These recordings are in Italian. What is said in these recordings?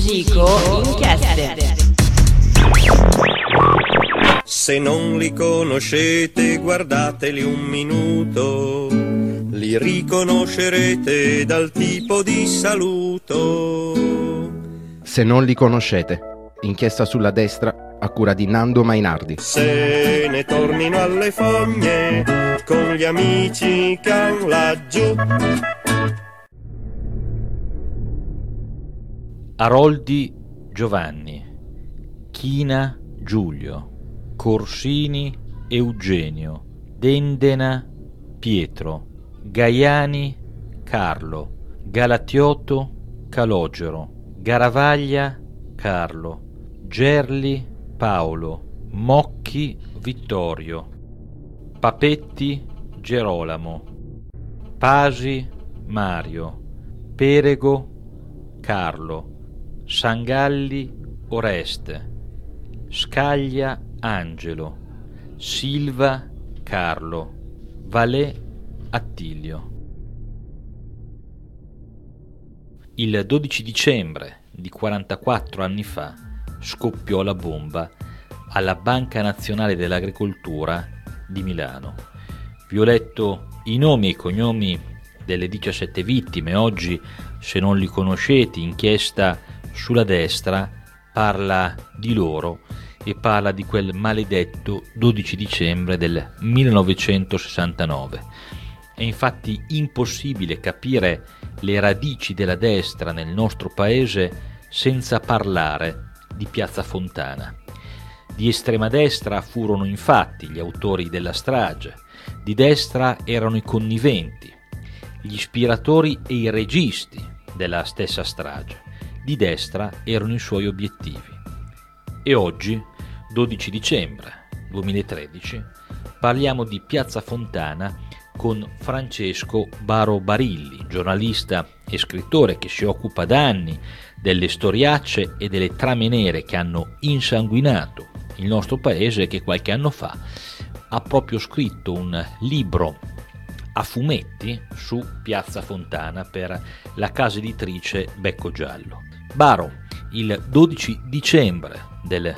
Musico Inchieste. Se non li conoscete, guardateli un minuto, li riconoscerete dal tipo di saluto. Se non li conoscete, inchiesta sulla destra a cura di Nando Mainardi. Se ne tornino alle fogne con gli amici che han laggiù. Aroldi Giovanni, China Giulio, Corsini Eugenio, Dendena Pietro, Gaiani Carlo, Galatioto Calogero, Garavaglia Carlo, Gerli Paolo, Mocchi Vittorio, Papetti Gerolamo, Pasi Mario, Perego Carlo, Sangalli Oreste, Scaglia Angelo, Silva Carlo, Valè Attilio. Il 12 dicembre di 44 anni fa scoppiò la bomba alla Banca Nazionale dell'Agricoltura di Milano. Vi ho letto i nomi e i cognomi delle 17 vittime. Oggi, se non li conoscete, inchiesta sulla destra parla di loro e parla di quel maledetto 12 dicembre del 1969. È infatti impossibile capire le radici della destra nel nostro paese senza parlare di Piazza Fontana. Di estrema destra furono infatti gli autori della strage, di destra erano i conniventi, gli ispiratori e i registi della stessa strage, di destra erano i suoi obiettivi. E oggi, 12 dicembre 2013, parliamo di Piazza Fontana con Francesco Baro Barilli, giornalista e scrittore che si occupa da anni delle storiacce e delle trame nere che hanno insanguinato il nostro paese e che qualche anno fa ha proprio scritto un libro a fumetti su Piazza Fontana per la casa editrice Becco Giallo. Baro, il 12 dicembre del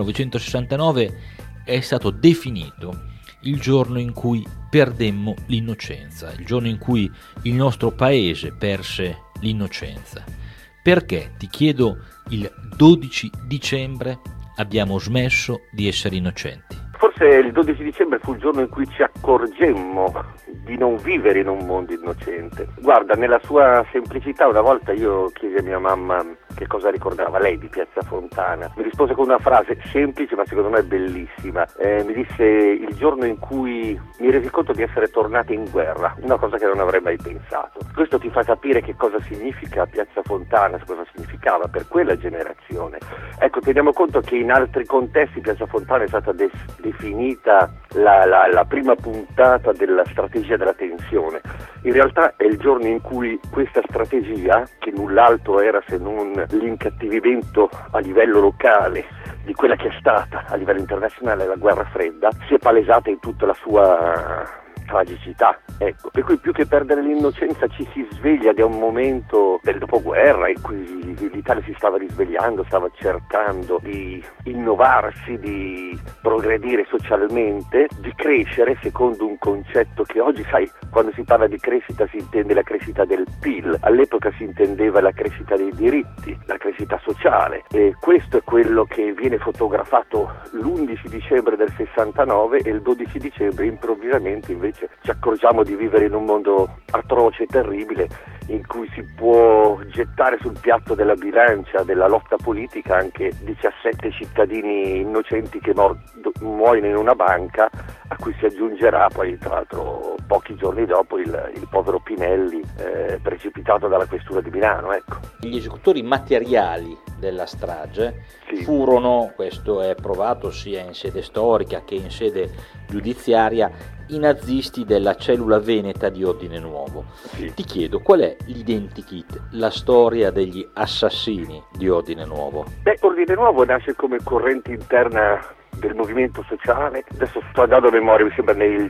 1969 è stato definito il giorno in cui perdemmo l'innocenza, il giorno in cui il nostro paese perse l'innocenza. Perché, ti chiedo, il 12 dicembre abbiamo smesso di essere innocenti? Forse il 12 dicembre fu il giorno in cui ci accorgemmo di non vivere in un mondo innocente. Guarda, nella sua semplicità, una volta io chiesi a mia mamma che cosa ricordava lei di Piazza Fontana. Mi rispose con una frase semplice ma secondo me bellissima. Mi disse: il giorno in cui mi resi conto di essere tornata in guerra, una cosa che non avrei mai pensato. Questo ti fa capire che cosa significa Piazza Fontana, cosa significava per quella generazione. Ecco, teniamo conto che in altri contesti Piazza Fontana è stata definita la prima puntata della strategia della tensione. In realtà è il giorno in cui questa strategia, che null'altro era se non l'incattivimento a livello locale di quella che è stata a livello internazionale la guerra fredda, si è palesata in tutta la sua tragicità, ecco. Per cui più che perdere l'innocenza ci si sveglia ed è un momento del dopoguerra in cui l'Italia si stava risvegliando, stava cercando di innovarsi, di progredire socialmente, di crescere secondo un concetto che oggi, sai, quando si parla di crescita si intende la crescita del PIL, all'epoca si intendeva la crescita dei diritti, la crescita sociale, e questo è quello che viene fotografato l'11 dicembre del 69 e il 12 dicembre improvvisamente invece ci accorgiamo di vivere in un mondo atroce e terribile in cui si può gettare sul piatto della bilancia della lotta politica anche 17 cittadini innocenti che muoiono in una banca, a cui si aggiungerà poi tra l'altro pochi giorni dopo il povero Pinelli precipitato dalla questura di Milano, ecco. Gli esecutori materiali della strage Sì. furono, questo è provato sia in sede storica che in sede giudiziaria, i nazisti della cellula veneta di Ordine Nuovo. Sì. Ti chiedo, qual è l'identikit, la storia degli assassini di Ordine Nuovo? Ordine Nuovo nasce come corrente interna del movimento sociale, adesso sto andando a memoria, mi sembra nel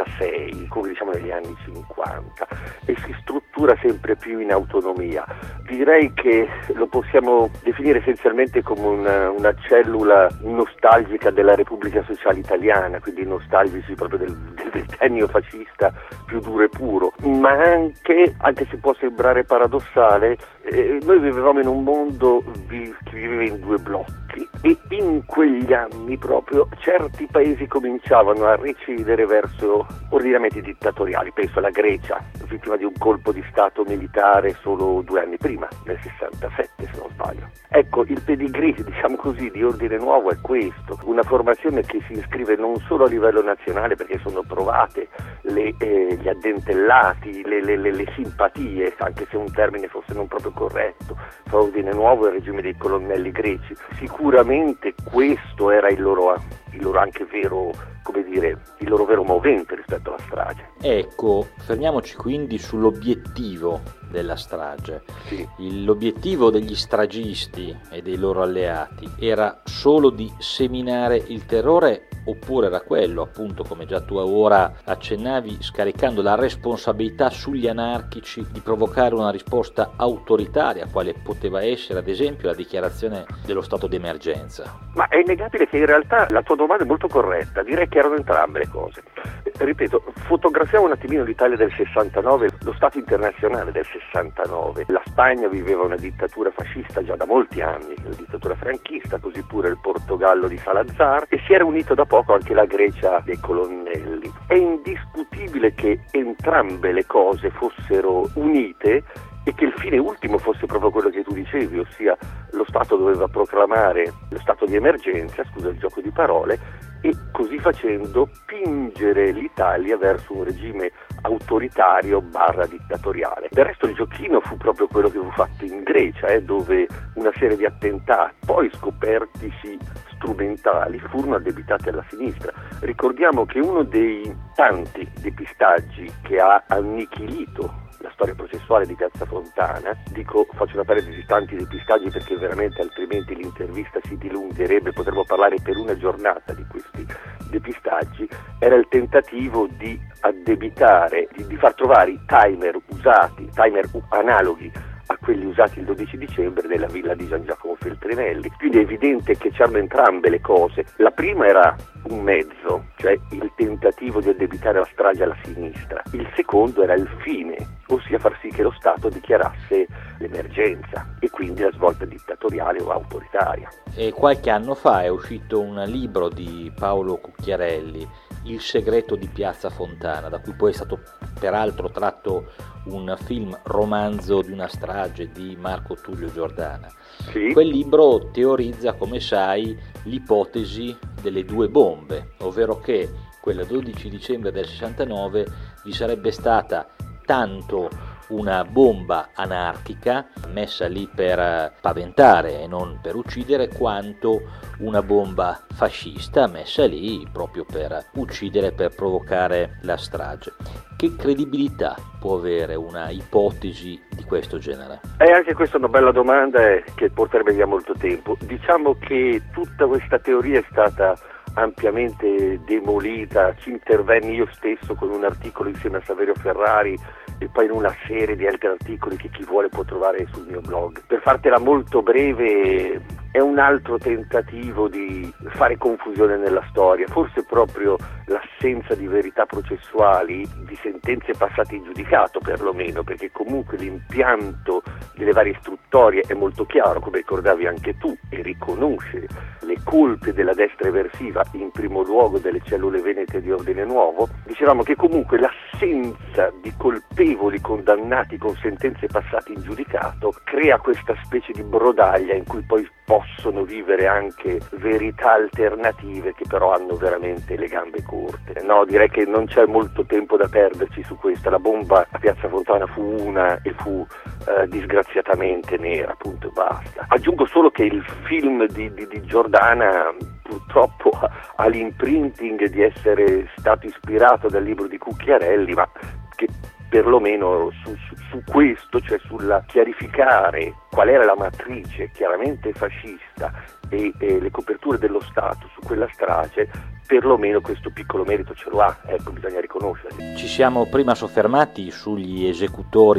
56, come diciamo negli anni 50, e si struttura sempre più in autonomia. direi che lo possiamo definire essenzialmente come una cellula nostalgica della Repubblica Sociale Italiana, quindi nostalgici proprio del ventennio fascista più duro e puro, ma anche se può sembrare paradossale, noi vivevamo in un mondo che viveva in due blocchi e in quegli anni proprio certi paesi cominciavano a recidere verso ordinamenti dittatoriali. Penso alla Grecia, vittima di un colpo di stato militare solo 2 anni prima, nel 67 se non sbaglio. Ecco, il pedigree, diciamo così, di Ordine Nuovo è questo, una formazione che si iscrive non solo a livello nazionale, perché sono provate gli addentellati, le simpatie, anche se un termine fosse non proprio corretto, fra Ordine Nuovo e il regime dei colonnelli greci. Sicuramente questo era il loro anche vero, come dire, il loro vero movente rispetto alla strage. Ecco, fermiamoci quindi sull'obiettivo della strage. Sì. L'obiettivo degli stragisti e dei loro alleati era solo di seminare il terrore, oppure era quello, appunto, come già tu ora accennavi, scaricando la responsabilità sugli anarchici di provocare una risposta autoritaria, quale poteva essere ad esempio la dichiarazione dello stato d'emergenza? Ma è innegabile che in realtà la tua domanda è molto corretta, direi che erano entrambe le cose. Ripeto, fotografiamo un attimino l'Italia del 69, lo Stato internazionale del 69. La Spagna viveva una dittatura fascista già da molti anni, la dittatura franchista, così pure il Portogallo di Salazar, e si era unito da poco anche la Grecia dei colonnelli. È indiscutibile che entrambe le cose fossero unite e che il fine ultimo fosse proprio quello che tu dicevi, ossia lo Stato doveva proclamare lo stato di emergenza, scusa il gioco di parole, e così facendo spingere l'Italia verso un regime autoritario / dittatoriale. Del resto il giochino fu proprio quello che fu fatto in Grecia, dove una serie di attentati, poi scopertisi strumentali, furono addebitati alla sinistra. Ricordiamo che uno dei tanti depistaggi che ha annichilito la storia processuale di Piazza Fontana, faccio una parentesi, tanti depistaggi perché veramente altrimenti l'intervista si dilungherebbe, potremmo parlare per una giornata di questi depistaggi, era il tentativo di addebitare, di far trovare i timer analoghi a quelli usati il 12 dicembre nella villa di Gian Giacomo Feltrinelli. Quindi è evidente che c'erano entrambe le cose. La prima era un mezzo, cioè il tentativo di addebitare la strage alla sinistra. Il secondo era il fine, ossia far sì che lo Stato dichiarasse l'emergenza e quindi la svolta dittatoriale o autoritaria. E qualche anno fa è uscito un libro di Paolo Cucchiarelli, Il segreto di Piazza Fontana, da cui poi è stato peraltro tratto un film romanzo di una strage di Marco Tullio Giordana. Sì. Quel libro teorizza, come sai, l'ipotesi delle 2 bombe, ovvero che quel 12 dicembre del 69 vi sarebbe stata tanto una bomba anarchica messa lì per paventare e non per uccidere, quanto una bomba fascista messa lì proprio per uccidere, per provocare la strage. Che credibilità può avere una ipotesi di questo genere? Anche questa è una bella domanda che porterebbe via molto tempo. Diciamo che tutta questa teoria è stata ampiamente demolita, ci intervenni io stesso con un articolo insieme a Saverio Ferrari e poi in una serie di altri articoli che chi vuole può trovare sul mio blog. Per fartela molto breve, è un altro tentativo di fare confusione nella storia, forse proprio l'assenza di verità processuali, di sentenze passate in giudicato perlomeno, perché comunque l'impianto delle varie istruttorie è molto chiaro, come ricordavi anche tu, e riconosce le colpe della destra eversiva, in primo luogo delle cellule venete di Ordine Nuovo. Dicevamo che comunque l'assenza di colpevoli condannati con sentenze passate in giudicato crea questa specie di brodaglia in cui poi possono vivere anche verità alternative che però hanno veramente le gambe corte. No, direi che non c'è molto tempo da perderci su questa. La bomba a Piazza Fontana fu una e fu disgraziatamente nera, punto e basta. Aggiungo solo che il film di Giordana purtroppo ha l'imprinting di essere stato ispirato dal libro di Cucchiarelli, ma che perlomeno su questo, cioè sulla chiarificare qual era la matrice chiaramente fascista e le coperture dello Stato su quella strage, perlomeno questo piccolo merito ce lo ha, ecco, bisogna riconoscerlo. Ci siamo prima soffermati sugli esecutori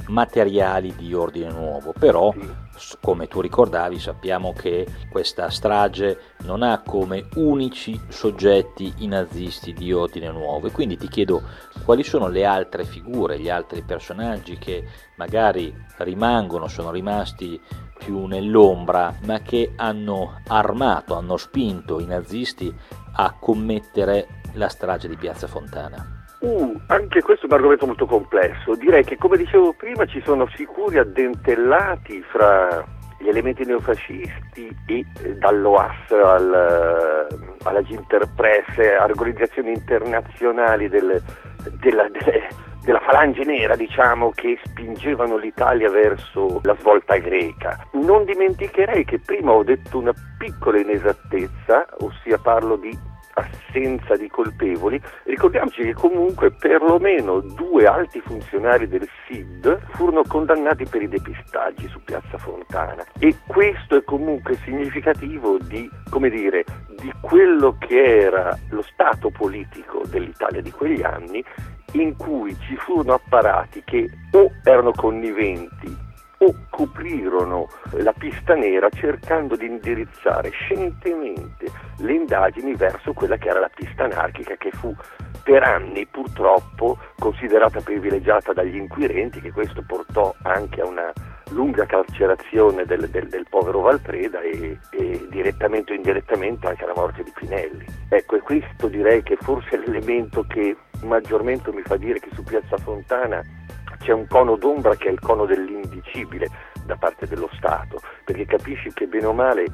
materiali di ordine nuovo, però come tu ricordavi sappiamo che questa strage non ha come unici soggetti i nazisti di ordine nuovo, e quindi ti chiedo quali sono le altre figure, gli altri personaggi che magari sono rimasti più nell'ombra, ma che hanno spinto i nazisti a commettere la strage di Piazza Fontana. Anche questo è un argomento molto complesso. Direi che, come dicevo prima, ci sono sicuri addentellati fra gli elementi neofascisti e dall'OAS alla Ginterpress, a organizzazioni internazionali della falange nera, diciamo, che spingevano l'Italia verso la svolta greca. Non dimenticherei che prima ho detto una piccola inesattezza, ossia parlo di assenza di colpevoli. Ricordiamoci che comunque perlomeno 2 alti funzionari del SID furono condannati per i depistaggi su Piazza Fontana, e questo è comunque significativo di quello che era lo stato politico dell'Italia di quegli anni, in cui ci furono apparati che o erano conniventi o coprirono la pista nera cercando di indirizzare scientemente le indagini verso quella che era la pista anarchica, che fu per anni purtroppo considerata privilegiata dagli inquirenti, che questo portò anche a una lunga carcerazione del povero Valpreda e direttamente o indirettamente anche alla morte di Pinelli. Ecco, e questo direi che forse è l'elemento che maggiormente mi fa dire che su Piazza Fontana c'è un cono d'ombra, che è il cono dell'indicibile da parte dello Stato, perché capisci che bene o male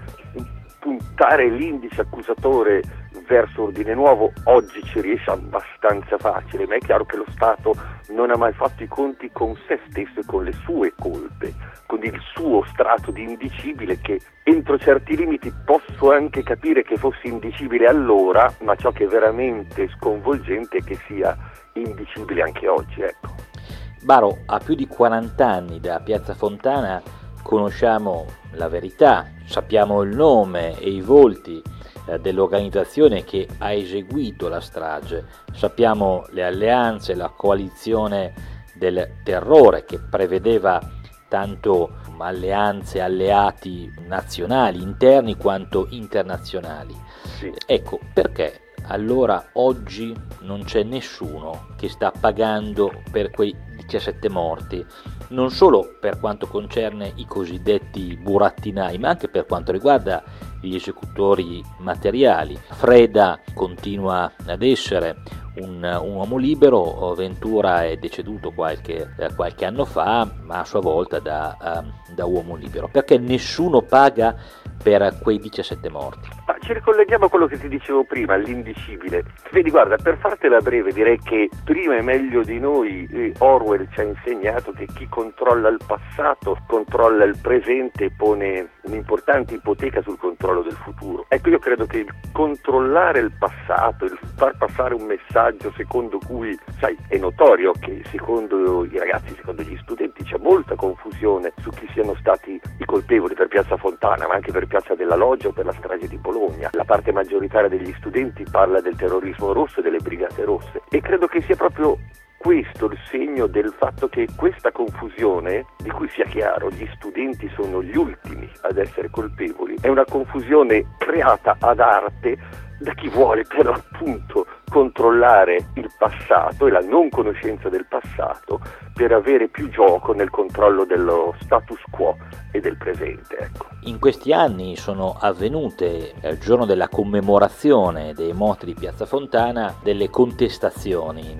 puntare l'indice accusatore verso Ordine Nuovo oggi ci riesce abbastanza facile, ma è chiaro che lo Stato non ha mai fatto i conti con se stesso e con le sue colpe, con il suo strato di indicibile, che entro certi limiti posso anche capire che fosse indicibile allora, ma ciò che è veramente sconvolgente è che sia indicibile anche oggi, ecco. Baro, a più di 40 anni da Piazza Fontana conosciamo la verità, sappiamo il nome e i volti dell'organizzazione che ha eseguito la strage, sappiamo le alleanze, la coalizione del terrore che prevedeva tanto alleanze, alleati nazionali, interni quanto internazionali. Sì. Ecco, perché allora oggi non c'è nessuno che sta pagando per quei 17 morti, non solo per quanto concerne i cosiddetti burattinai, ma anche per quanto riguarda gli esecutori materiali. Freda continua ad essere un uomo libero, Ventura è deceduto qualche anno fa, ma a sua volta da uomo libero. Perché nessuno paga per quei 17 morti? Ma ci ricolleghiamo a quello che ti dicevo prima, all'indicibile. Vedi, guarda, per fartela breve direi che prima e meglio di noi Orwell ci ha insegnato che chi controlla il passato controlla il presente e pone un'importante ipoteca sul controllo del futuro. Ecco, io credo che il controllare il passato, il far passare un messaggio secondo cui, sai, è notorio che secondo i ragazzi, secondo gli studenti c'è molta confusione su chi siano stati i colpevoli per Piazza Fontana, ma anche per Piazza della Loggia o per la strage di Bologna. La parte maggioritaria degli studenti parla del terrorismo rosso e delle brigate rosse, e credo che sia proprio questo il segno del fatto che questa confusione, di cui sia chiaro gli studenti sono gli ultimi ad essere colpevoli, è una confusione creata ad arte da chi vuole per l'appunto controllare il passato e la non conoscenza del passato per avere più gioco nel controllo dello status quo e del presente, ecco. In questi anni sono avvenute, il giorno della commemorazione dei morti di Piazza Fontana, delle contestazioni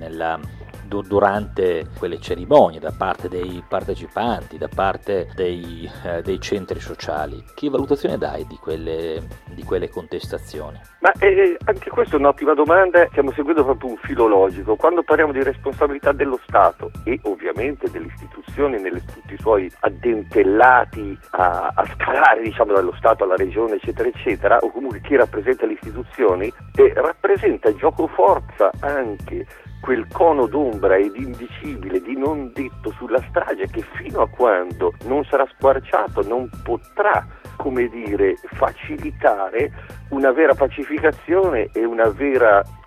durante quelle cerimonie da parte dei partecipanti, da parte dei centri sociali. Che valutazione dai di quelle contestazioni? Ma anche questa è un'ottima domanda. Stiamo seguendo proprio un filo logico. Quando parliamo di responsabilità dello Stato e ovviamente delle istituzioni nelle tutti i suoi addentellati a scalare, diciamo, dallo Stato alla regione eccetera eccetera, o comunque chi rappresenta le istituzioni, rappresenta gioco forza anche quel cono d'ombra ed indicibile di non detto sulla strage, che fino a quando non sarà squarciato non potrà, come dire, facilitare una vera pacificazione e una vera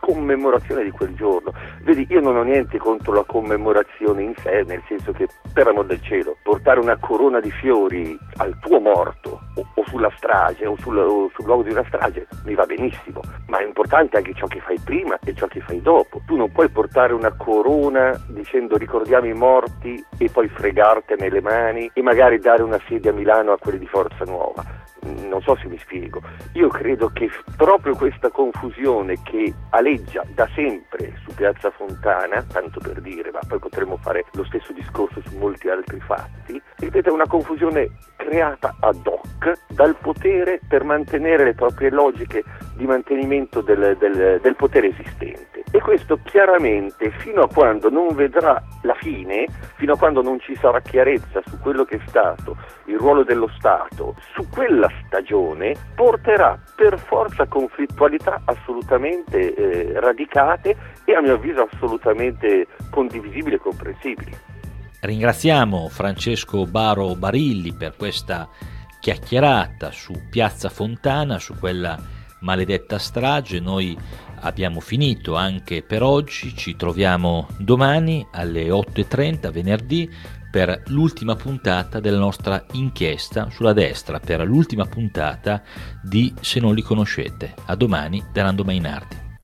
commemorazione di quel giorno. Vedi, io non ho niente contro la commemorazione in sé, nel senso che, per amor del cielo, portare una corona di fiori al tuo morto o sulla strage o sul luogo di una strage mi va benissimo, ma è importante anche ciò che fai prima e ciò che fai dopo. Tu non puoi portare una corona dicendo ricordiamo i morti e poi fregartene le mani e magari dare una sedia a Milano a quelli di Forza Nuova. Non so se mi spiego. Io credo che proprio questa confusione che aleggia da sempre su Piazza Fontana, tanto per dire, ma poi potremmo fare lo stesso discorso su molti altri fatti, ripeto, è una confusione creata ad hoc dal potere per mantenere le proprie logiche di mantenimento del potere esistente. E questo chiaramente, fino a quando non vedrà la fine, fino a quando non ci sarà chiarezza su quello che è stato il ruolo dello Stato, su quella stagione, porterà per forza conflittualità assolutamente radicate e a mio avviso assolutamente condivisibili e comprensibili. Ringraziamo Francesco Baro Barilli per questa chiacchierata su Piazza Fontana, su quella maledetta strage. Noi abbiamo finito anche per oggi, ci troviamo domani alle 8:30 venerdì per l'ultima puntata della nostra inchiesta sulla destra, per l'ultima puntata di Se non li conoscete. A domani da Nando Mainardi.